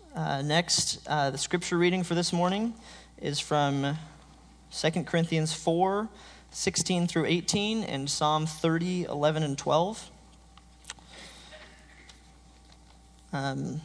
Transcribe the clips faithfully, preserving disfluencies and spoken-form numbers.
Uh, next, uh, the scripture reading for this morning is from Second Corinthians four, sixteen through eighteen, and Psalm thirty, eleven, and twelve. Um,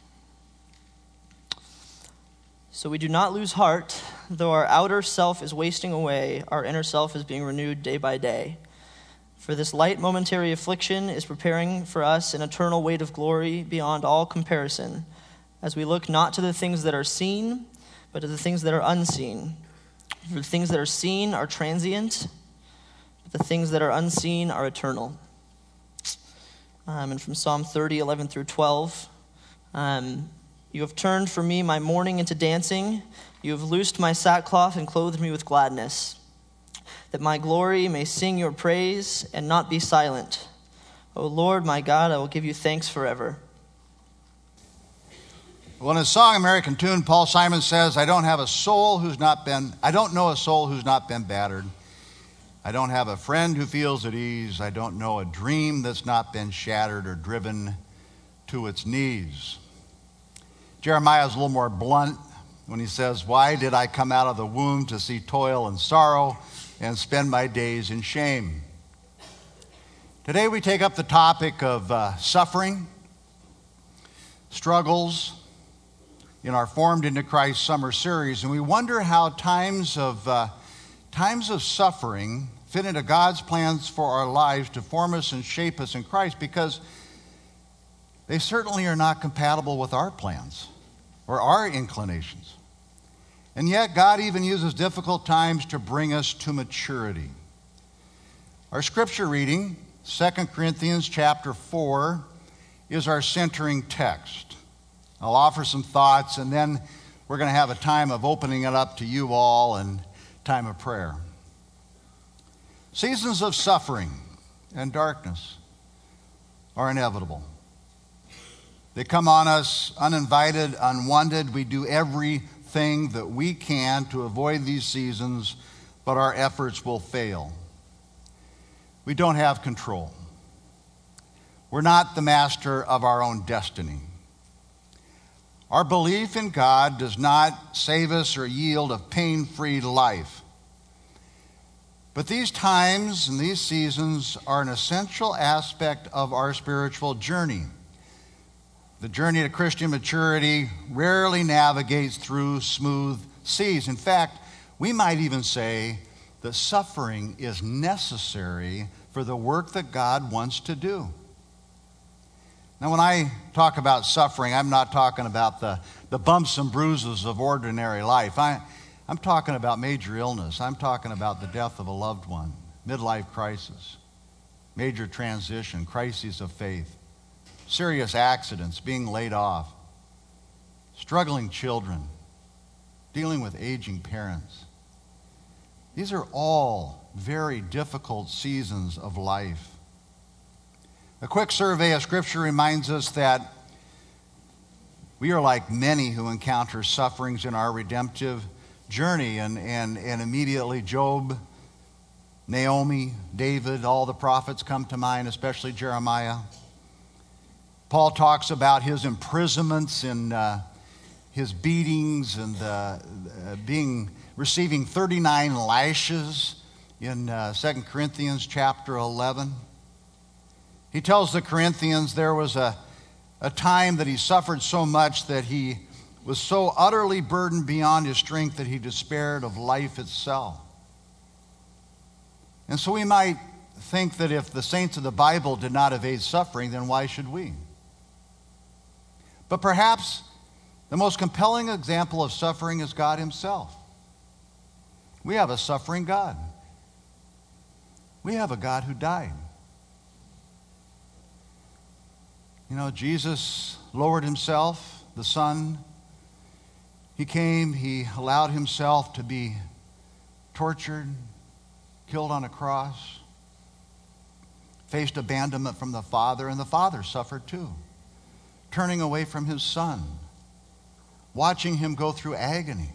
so we do not lose heart, though our outer self is wasting away, our inner self is being renewed day by day. For this light momentary affliction is preparing for us an eternal weight of glory beyond all comparison, as we look not to the things that are seen, but to the things that are unseen. For the things that are seen are transient, but the things that are unseen are eternal. Um, and from Psalm thirty, eleven through twelve, um, you have turned for me my mourning into dancing. You have loosed my sackcloth and clothed me with gladness, that my glory may sing your praise and not be silent. O Lord, my God, I will give you thanks forever. Well, in his song, American Tune, Paul Simon says, I don't have a soul who's not been, I don't know a soul who's not been battered. I don't have a friend who feels at ease. I don't know a dream that's not been shattered or driven to its knees. Jeremiah is a little more blunt when he says, why did I come out of the womb to see toil and sorrow and spend my days in shame? Today we take up the topic of uh, suffering, struggles, in our Formed into Christ summer series, and we wonder how times of uh, times of suffering fit into God's plans for our lives to form us and shape us in Christ, because they certainly are not compatible with our plans or our inclinations. And yet God even uses difficult times to bring us to maturity. Our scripture reading, Second Corinthians chapter four, is our centering text. I'll offer some thoughts, and then we're going to have a time of opening it up to you all and time of prayer. Seasons of suffering and darkness are inevitable. They come on us uninvited, unwanted. We do everything that we can to avoid these seasons, but our efforts will fail. We don't have control. We're not the master of our own destiny. Our belief in God does not save us or yield a pain-free life. But these times and these seasons are an essential aspect of our spiritual journey. The journey to Christian maturity rarely navigates through smooth seas. In fact, we might even say that suffering is necessary for the work that God wants to do. Now, when I talk about suffering, I'm not talking about the, the bumps and bruises of ordinary life. I, I'm talking about major illness. I'm talking about the death of a loved one, midlife crisis, major transition, crises of faith, serious accidents, being laid off, struggling children, dealing with aging parents. These are all very difficult seasons of life. A quick survey of Scripture reminds us that we are like many who encounter sufferings in our redemptive journey. And, and, and immediately Job, Naomi, David, all the prophets come to mind, especially Jeremiah. Paul talks about his imprisonments and uh, his beatings and uh, uh, being receiving thirty-nine lashes in uh, Second Corinthians chapter eleven. He tells the Corinthians there was a, a time that he suffered so much that he was so utterly burdened beyond his strength that he despaired of life itself. And so we might think that if the saints of the Bible did not evade suffering, then why should we? But perhaps the most compelling example of suffering is God himself. We have a suffering God. We have a God who died. You know, Jesus lowered himself, the Son. He came, he allowed himself to be tortured, killed on a cross, faced abandonment from the Father, and the Father suffered too, turning away from his Son, watching him go through agony.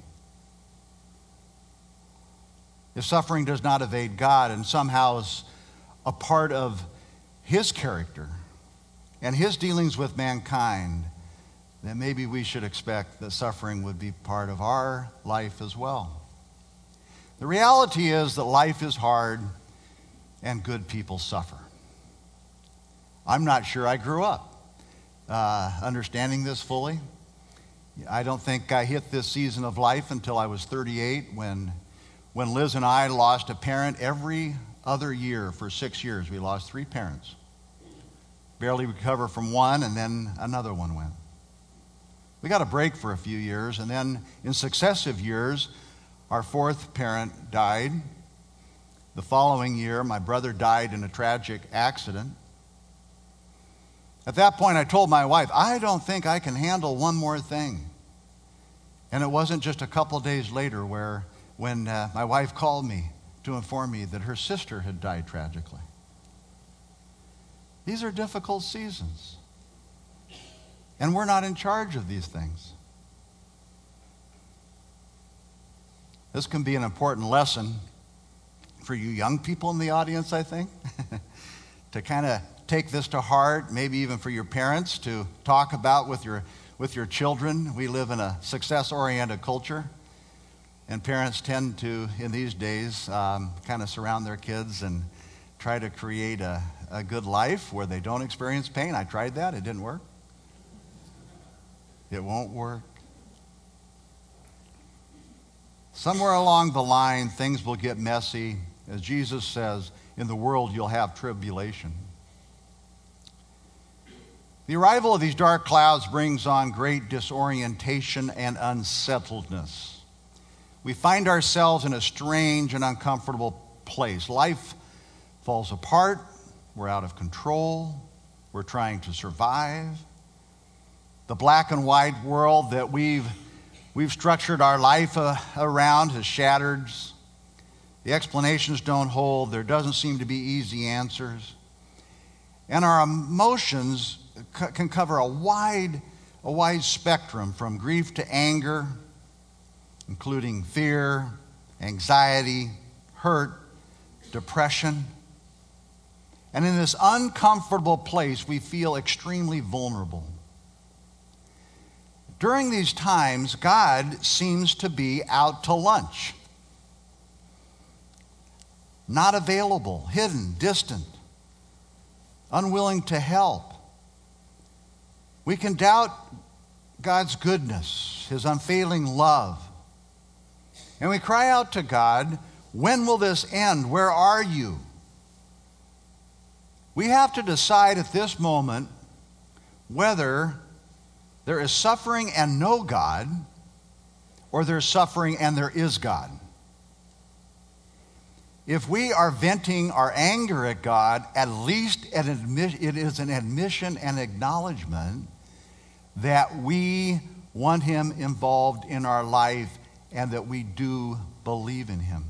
If suffering does not evade God and somehow is a part of his character and his dealings with mankind, then maybe we should expect that suffering would be part of our life as well. The reality is that life is hard and good people suffer. I'm not sure I grew up uh, understanding this fully. I don't think I hit this season of life until I was thirty-eight when, when Liz and I lost a parent every other year for six years. We lost three parents. Barely recovered from one, and then another one went. We got a break for a few years, and then in successive years, our fourth parent died. The following year, my brother died in a tragic accident. At that point, I told my wife, I don't think I can handle one more thing. And it wasn't just a couple days later where when uh, my wife called me to inform me that her sister had died tragically. These are difficult seasons. And we're not in charge of these things. This can be an important lesson for you young people in the audience, I think, to kind of take this to heart, maybe even for your parents to talk about with your, with your children. We live in a success-oriented culture, and parents tend to, in these days, um, kind of surround their kids and try to create a, a good life where they don't experience pain. I tried that. It didn't work. It won't work. Somewhere along the line, things will get messy. As Jesus says, in the world you'll have tribulation. The arrival of these dark clouds brings on great disorientation and unsettledness. We find ourselves in a strange and uncomfortable place. Life falls apart. We're out of control. We're trying to survive. The black and white world that we've, we've structured our life uh, around has shattered. The explanations don't hold. There doesn't seem to be easy answers. And our emotions c- can cover a wide, a wide spectrum from grief to anger, including fear, anxiety, hurt, depression. And in this uncomfortable place, we feel extremely vulnerable. During these times, God seems to be out to lunch. Not available, hidden, distant, unwilling to help. We can doubt God's goodness, His unfailing love. And we cry out to God, when will this end? Where are you? We have to decide at this moment whether there is suffering and no God, or there's suffering and there is God. If we are venting our anger at God, at least an admi- it is an admission and acknowledgement that we want Him involved in our life and that we do believe in Him.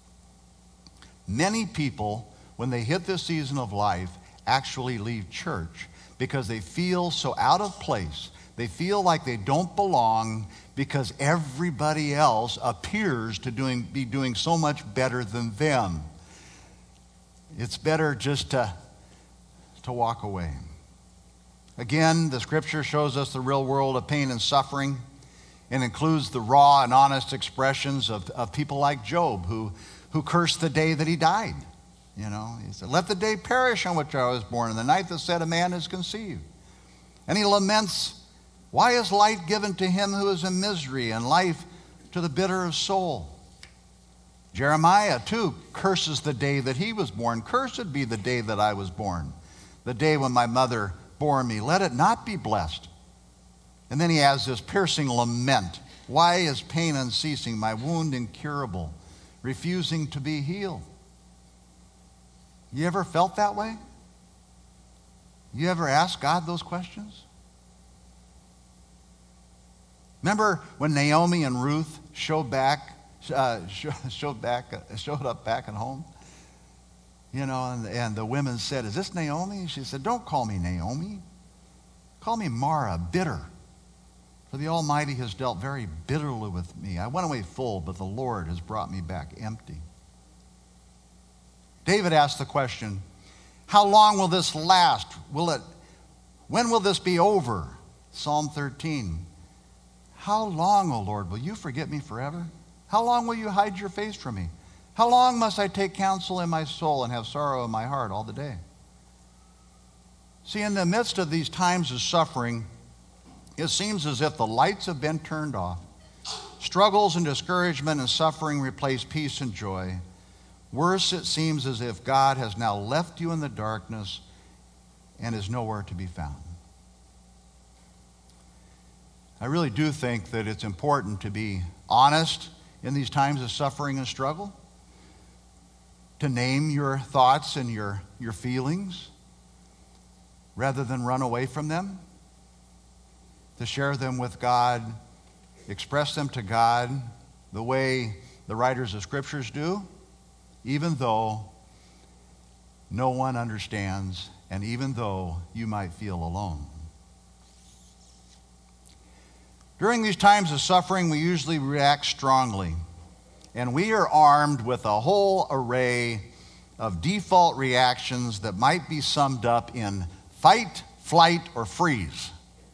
Many people, when they hit this season of life, actually leave church because they feel so out of place. They feel like they don't belong because everybody else appears to doing, be doing so much better than them. It's better just to, to walk away. Again, the scripture shows us the real world of pain and suffering and includes the raw and honest expressions of, of people like Job who, who cursed the day that he died. You know, he said, let the day perish on which I was born, and the night that said a man is conceived. And he laments, why is light given to him who is in misery, and life to the bitter of soul? Jeremiah, too, curses the day that he was born. Cursed be the day that I was born, the day when my mother bore me. Let it not be blessed. And then he has this piercing lament. Why is pain unceasing, my wound incurable, refusing to be healed? You ever felt that way? You ever asked God those questions? Remember when Naomi and Ruth showed back, uh, showed back, uh, showed up back at home? You know, and, and the women said, "Is this Naomi?" She said, "Don't call me Naomi. Call me Mara, bitter. For the Almighty has dealt very bitterly with me. I went away full, but the Lord has brought me back empty." David asked the question, how long will this last? Will it, when will this be over? Psalm thirteen. How long, O Lord, will you forget me forever? How long will you hide your face from me? How long must I take counsel in my soul and have sorrow in my heart all the day? See, in the midst of these times of suffering, it seems as if the lights have been turned off. Struggles and discouragement and suffering replace peace and joy. Worse, it seems as if God has now left you in the darkness and is nowhere to be found. I really do think that it's important to be honest in these times of suffering and struggle, to name your thoughts and your, your feelings rather than run away from them, to share them with God, express them to God the way the writers of Scriptures do, even though no one understands and even though you might feel alone. During these times of suffering, we usually react strongly, and we are armed with a whole array of default reactions that might be summed up in fight, flight, or freeze.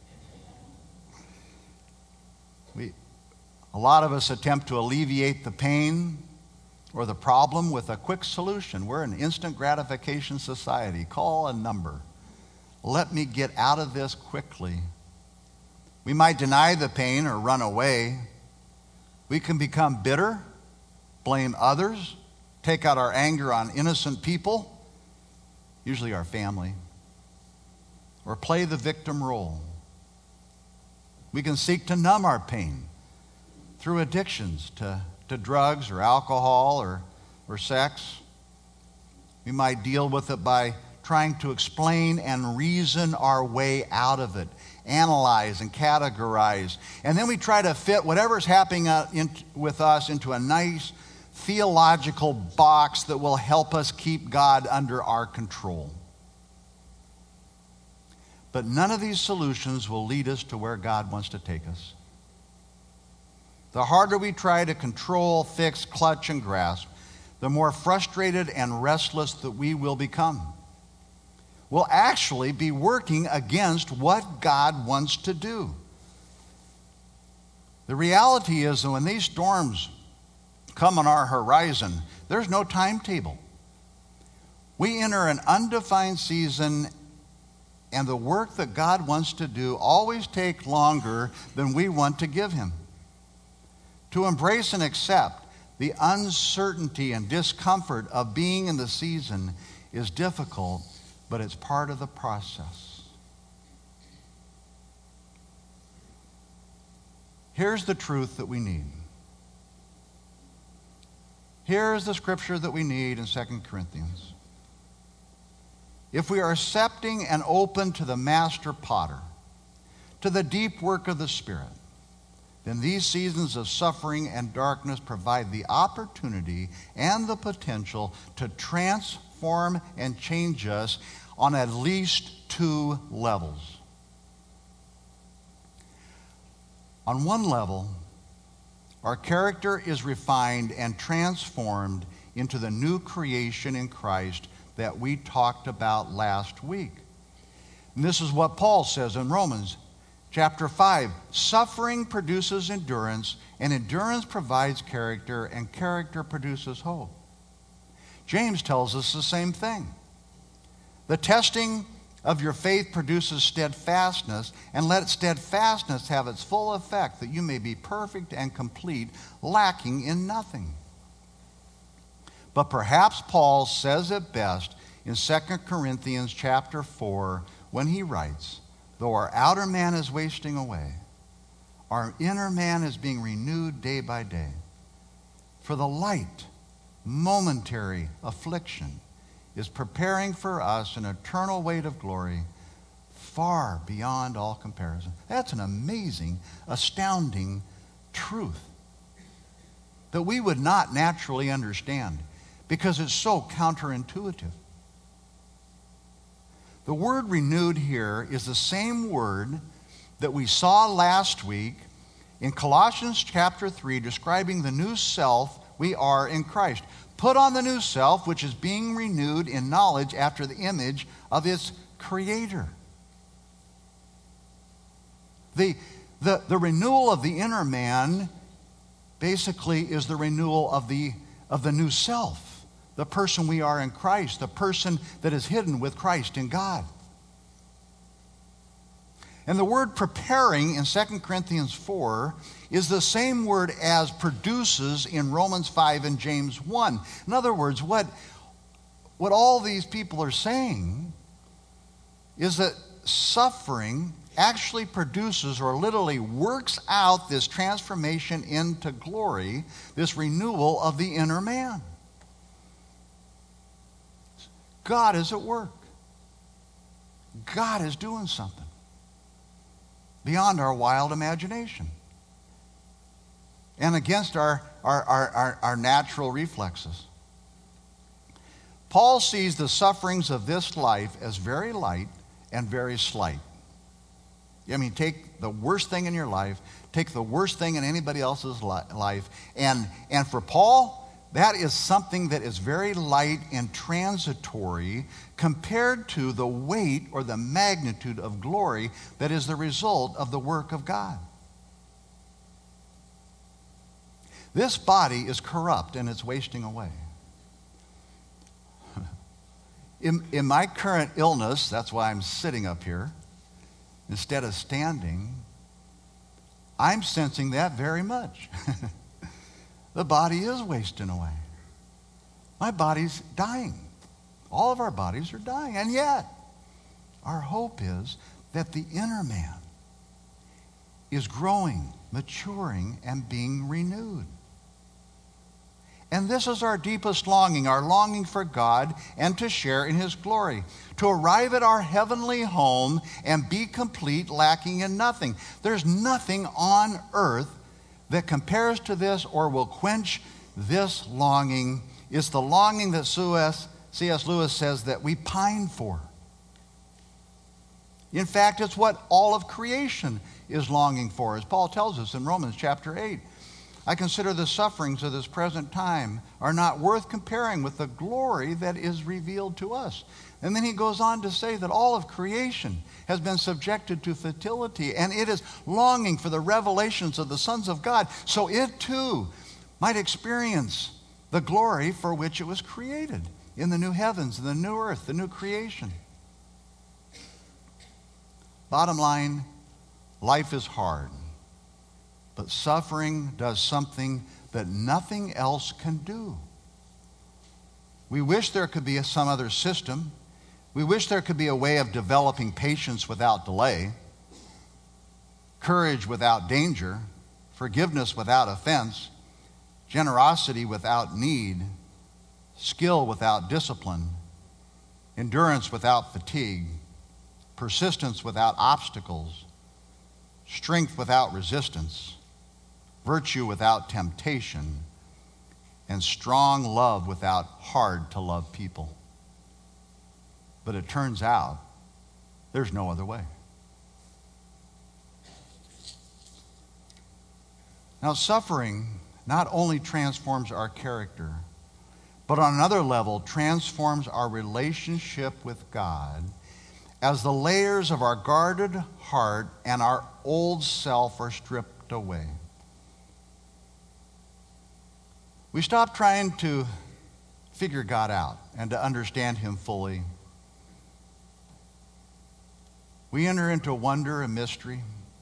We, a lot of us attempt to alleviate the pain or the problem with a quick solution. We're an instant gratification society. Call a number. Let me get out of this quickly. We might deny the pain or run away. We can become bitter, blame others, take out our anger on innocent people, usually our family, or play the victim role. We can seek to numb our pain through addictions to, to drugs or alcohol or, or sex. We might deal with it by trying to explain and reason our way out of it, analyze and categorize. And then we try to fit whatever's happening in, with us into a nice theological box that will help us keep God under our control. But none of these solutions will lead us to where God wants to take us. The harder we try to control, fix, clutch, and grasp, the more frustrated and restless that we will become. We'll actually be working against what God wants to do. The reality is that when these storms come on our horizon, there's no timetable. We enter an undefined season, and the work that God wants to do always takes longer than we want to give him. To embrace and accept the uncertainty and discomfort of being in the season is difficult, but it's part of the process. Here's the truth that we need. Here's the scripture that we need in Second Corinthians. If we are accepting and open to the master potter, to the deep work of the Spirit, then these seasons of suffering and darkness provide the opportunity and the potential to transform and change us on at least two levels. On one level, our character is refined and transformed into the new creation in Christ that we talked about last week. And this is what Paul says in Romans chapter five. Suffering produces endurance, and endurance provides character, and character produces hope. James tells us the same thing. The testing of your faith produces steadfastness, and let steadfastness have its full effect, that you may be perfect and complete, lacking in nothing. But perhaps Paul says it best in Second Corinthians chapter four when he writes, though our outer man is wasting away, our inner man is being renewed day by day. For the light, momentary affliction is preparing for us an eternal weight of glory far beyond all comparison. That's an amazing, astounding truth that we would not naturally understand because it's so counterintuitive. The word renewed here is the same word that we saw last week in Colossians chapter three, describing the new self we are in Christ. Put on the new self, which is being renewed in knowledge after the image of its creator. The, the, the renewal of the inner man basically is the renewal of the, of the new self, the person we are in Christ, the person that is hidden with Christ in God. And the word preparing in Second Corinthians four is the same word as produces in Romans five and James one. In other words, what, what all these people are saying is that suffering actually produces or literally works out this transformation into glory, this renewal of the inner man. God is at work. God is doing something beyond our wild imagination and against our, our, our, our, our natural reflexes. Paul sees the sufferings of this life as very light and very slight. I mean, take the worst thing in your life, take the worst thing in anybody else's li- life, and, and for Paul, that is something that is very light and transitory compared to the weight or the magnitude of glory that is the result of the work of God. This body is corrupt and it's wasting away. In, in my current illness, that's why I'm sitting up here instead of standing, I'm sensing that very much. The body is wasting away. My body's dying. All of our bodies are dying. And yet, our hope is that the inner man is growing, maturing, and being renewed. And this is our deepest longing, our longing for God and to share in His glory, to arrive at our heavenly home and be complete, lacking in nothing. There's nothing on earth that compares to this or will quench this longing. It's the longing that C S Lewis says that we pine for. In fact, it's what all of creation is longing for, as Paul tells us in Romans chapter eight. I consider the sufferings of this present time are not worth comparing with the glory that is revealed to us. And then he goes on to say that all of creation has been subjected to futility, and it is longing for the revelations of the sons of God, so it too might experience the glory for which it was created in the new heavens, and the new earth, the new creation. Bottom line, life is hard, but suffering does something that nothing else can do. We wish there could be some other system. We wish there could be a way of developing patience without delay, courage without danger, forgiveness without offense, generosity without need, skill without discipline, endurance without fatigue, persistence without obstacles, strength without resistance, virtue without temptation, and strong love without hard to love people. But it turns out there's no other way. Now, suffering not only transforms our character, but on another level transforms our relationship with God as the layers of our guarded heart and our old self are stripped away. We stop trying to figure God out and to understand Him fully. We enter into wonder and mystery.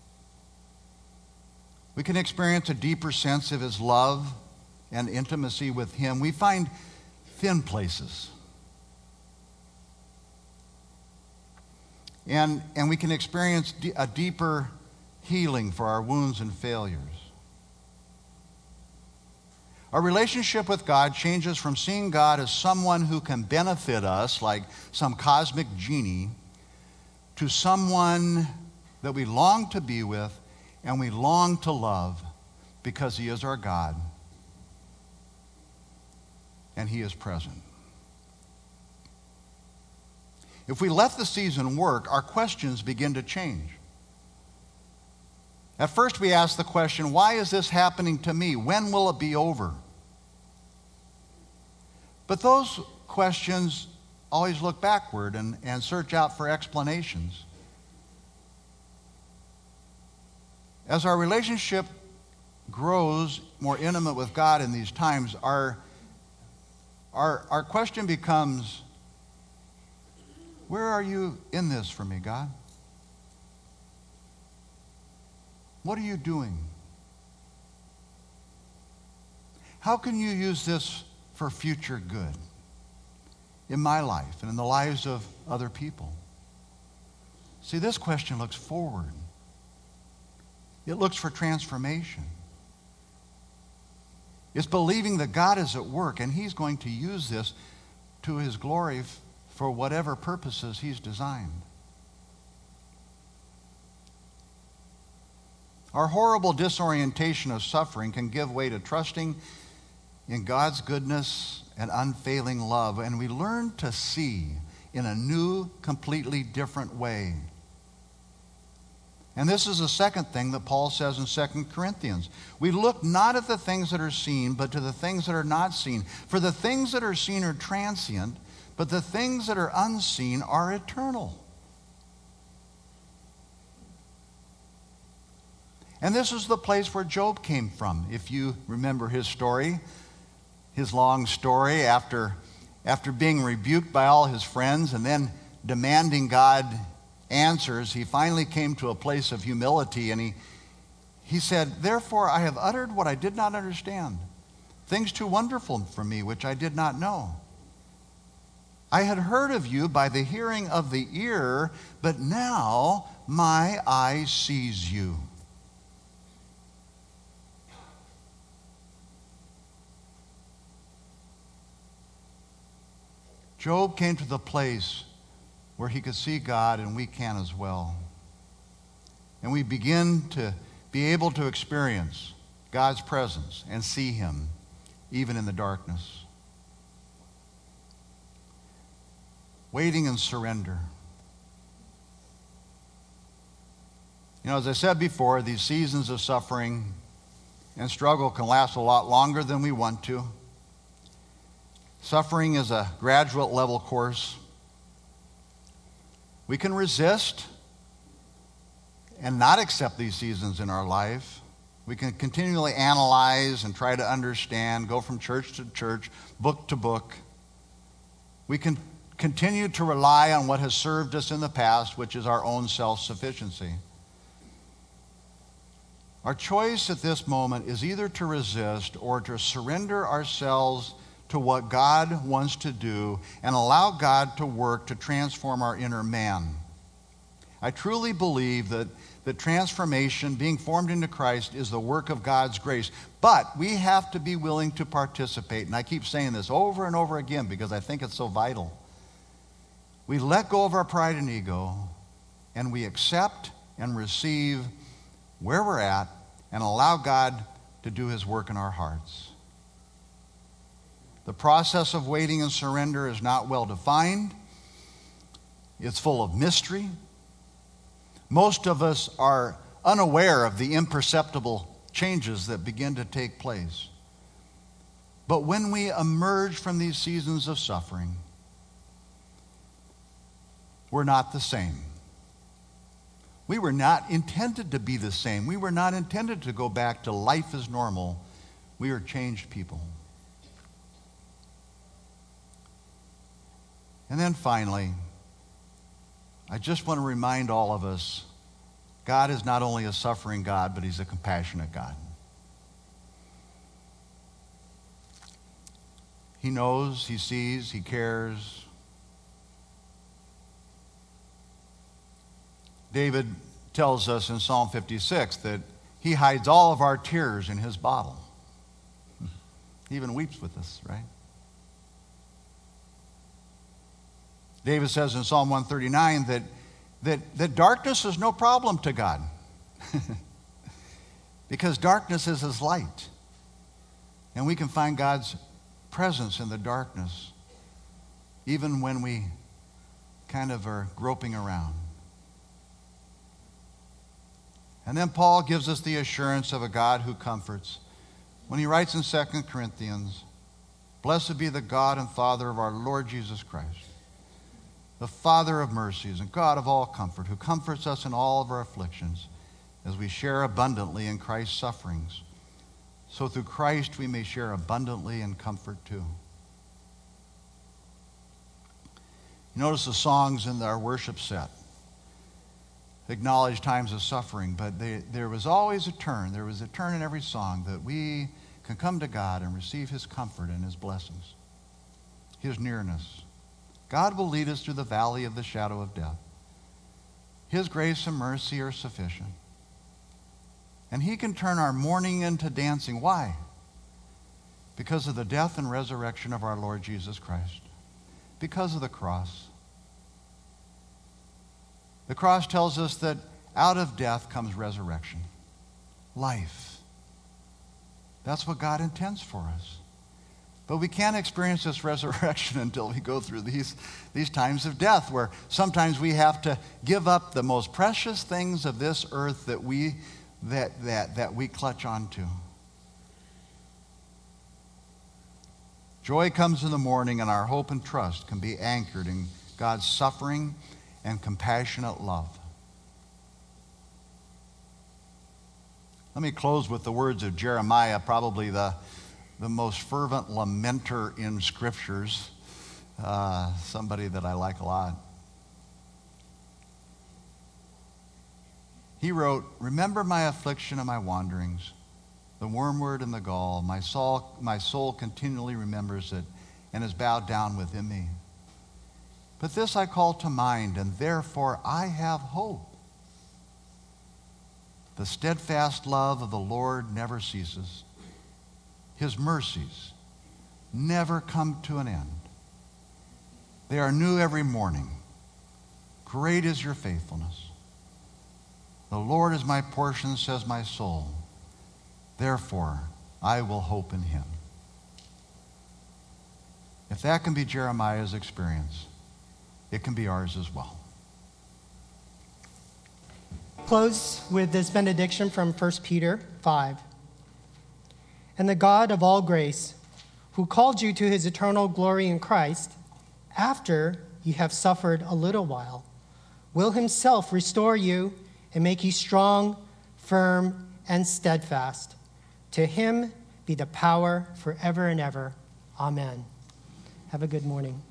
We can experience a deeper sense of His love and intimacy with Him. We find thin places. And, and we can experience a deeper healing for our wounds and failures. Our relationship with God changes from seeing God as someone who can benefit us, like some cosmic genie, to someone that we long to be with and we long to love because He is our God and He is present. If we let the season work, our questions begin to change. At first we ask the question, why is this happening to me? When will it be over? But those questions always look backward and, and search out for explanations. As our relationship grows more intimate with God in these times, our, our, our question becomes, where are you in this for me, God? What are you doing? How can you use this for future good in my life and in the lives of other people? See, this question looks forward. It looks for transformation. It's believing that God is at work and he's going to use this to his glory f- for whatever purposes he's designed. Our horrible disorientation of suffering can give way to trusting in God's goodness and unfailing love, and we learn to see in a new, completely different way. And this is the second thing that Paul says in Second Corinthians. We look not at the things that are seen, but to the things that are not seen. For the things that are seen are transient, but the things that are unseen are eternal. And this is the place where Job came from. If you remember his story, his long story, after, after being rebuked by all his friends and then demanding God answers, he finally came to a place of humility, and he, he said, "Therefore I have uttered what I did not understand, things too wonderful for me which I did not know. I had heard of you by the hearing of the ear, but now my eye sees you." Job came to the place where he could see God, and we can as well. And we begin to be able to experience God's presence and see him even in the darkness. Waiting and surrender. You know, as I said before, these seasons of suffering and struggle can last a lot longer than we want to. Suffering is a graduate level course. We can resist and not accept these seasons in our life. We can continually analyze and try to understand, go from church to church, book to book. We can continue to rely on what has served us in the past, which is our own self-sufficiency. Our choice at this moment is either to resist or to surrender ourselves to what God wants to do and allow God to work to transform our inner man. I truly believe that, that transformation, being formed into Christ, is the work of God's grace. But we have to be willing to participate. And I keep saying this over and over again because I think it's so vital. We let go of our pride and ego, and we accept and receive where we're at and allow God to do his work in our hearts. The process of waiting and surrender is not well defined. It's full of mystery. Most of us are unaware of the imperceptible changes that begin to take place. But when we emerge from these seasons of suffering, we're not the same. We were not intended to be the same. We were not intended to go back to life as normal. We are changed people. And then finally, I just want to remind all of us, God is not only a suffering God, but he's a compassionate God. He knows, he sees, he cares. David tells us in Psalm fifty-six that he hides all of our tears in his bottle. He even weeps with us, right? David says in Psalm one thirty-nine that, that, that darkness is no problem to God because darkness is his light. And we can find God's presence in the darkness even when we kind of are groping around. And then Paul gives us the assurance of a God who comforts when he writes in Second Corinthians, "Blessed be the God and Father of our Lord Jesus Christ, the Father of mercies and God of all comfort, who comforts us in all of our afflictions, as we share abundantly in Christ's sufferings, so through Christ we may share abundantly in comfort too. You notice the songs in our worship set acknowledge times of suffering, but they, there was always a turn. There was a turn in every song that we can come to God and receive his comfort and his blessings, his nearness. God will lead us through the valley of the shadow of death. His grace and mercy are sufficient. And he can turn our mourning into dancing. Why? Because of the death and resurrection of our Lord Jesus Christ. Because of the cross. The cross tells us that out of death comes resurrection. Life. That's what God intends for us. But we can't experience this resurrection until we go through these, these times of death, where sometimes we have to give up the most precious things of this earth that we, that, that, that we clutch onto. Joy comes in the morning, and our hope and trust can be anchored in God's suffering and compassionate love. Let me close with the words of Jeremiah, probably the, the most fervent lamenter in Scriptures, uh, somebody that I like a lot. He wrote, "Remember my affliction and my wanderings, the wormwood and the gall. My soul, my soul continually remembers it and is bowed down within me. But this I call to mind, and therefore I have hope. The steadfast love of the Lord never ceases. His mercies never come to an end. They are new every morning. Great is your faithfulness. The Lord is my portion, says my soul. Therefore, I will hope in him." If that can be Jeremiah's experience, it can be ours as well. Close with this benediction from First Peter five. "And the God of all grace, who called you to his eternal glory in Christ, after you have suffered a little while, will himself restore you and make you strong, firm, and steadfast. To him be the power forever and ever. Amen." Have a good morning.